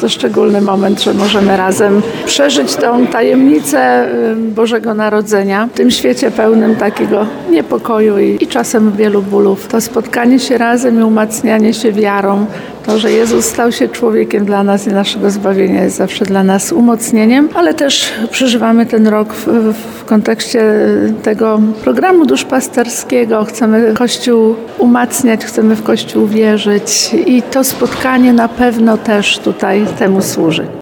to szczególny moment, że możemy razem przeżyć tą tajemnicę Bożego Narodzenia w tym świecie pełnym takiego niepokoju i czasem wielu bólów. To spotkanie się razem i umacnianie się wiarą, to, że Jezus stał się człowiekiem dla nas i naszego zbawienia jest zawsze dla nas umocnieniem, ale też przeżywamy ten rok w kontekście tego programu duszpasterskiego. Chcemy Kościół umacniać, chcemy w Kościół wierzyć i to spotkanie na pewno też tutaj temu służy.